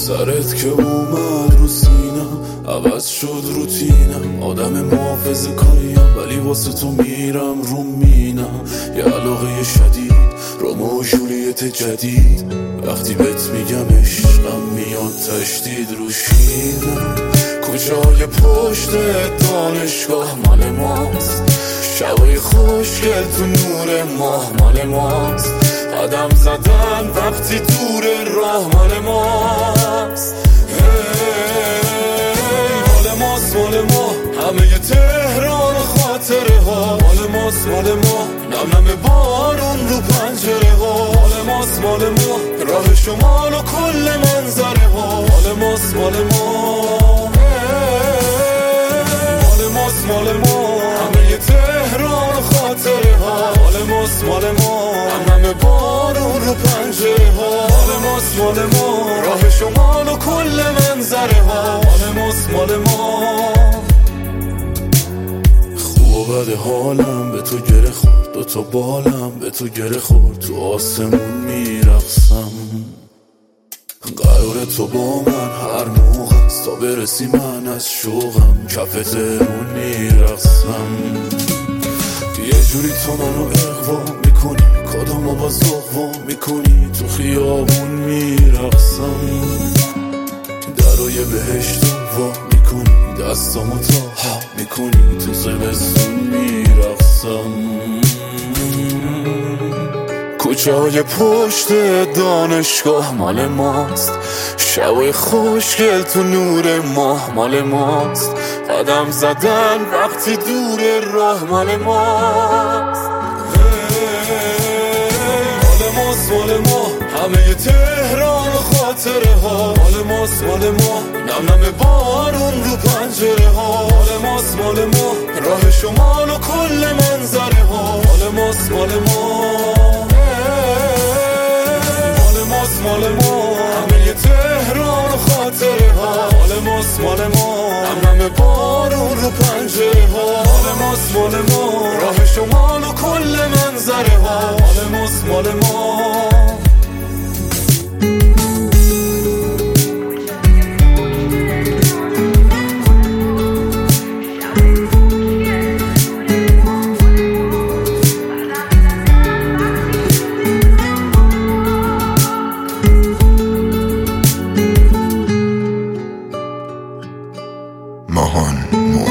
سرت که اومد رو سینم عوض شد روتینم. آدم محافظه کاریم ولی واسه تو میرم رو مینم. یه علاقه شدید رومئو و جولیت جدید. وقتی بهت میگم عشقم میاد تشدید رو شیرم. کجای پشت دانشگاه مال ماست. شبای خوشگل تو نور ماه مال ماست. قدم زدن وقتی دور راه مال ماست. مال ماست مال ما همه تهران خاطره ها. مال ماست مال ما نم نم بارون رو پنجره ها. مال ماست مال ما راه شمال و کل منظره ها. مال ماست مال ما مال ماست مال ما همه تهران خاطره ها. مال ماست مال ما نم بارون رو پنجره ها. مال ماست مال ما راه شمال و کل منظره ها. مال ماست مال ما. خوب و بد حالم به تو گره خورد. دوتا بالم به تو گره خورد. تو آسمون میرقصم. قرار تو با من هر موقع است تا برسی من از شوقم. کف تهرون میرقصم. یه جوری تو منو اغوا میکنی کدامو باز اغوا میکنی. تو خیابون میرقصم. درای بهشتو وا میکنی دستامو تا ها میکنی. تو زمستون میرقصم. کوچه‌های پشت دانشگاه مال ماست. شبای خوشگل تو نور ماه مال ماست. قدم زدن وقتی دور راه مال ماست. مال ماست مال ما همه تهران خاطره ها. مال ماست مال ما نم نم بارون رو پنجره ها. مال ماست مال ما راه شمال و کل منظره ها. مال ماست مال ما مال ما همه تهران خاطره ها. مال ماست مال ما نم نم بارون رو پنجره ها. مال ماست مال ما راه شمال و کل منظره ها. مال ماست مال ما. ماهان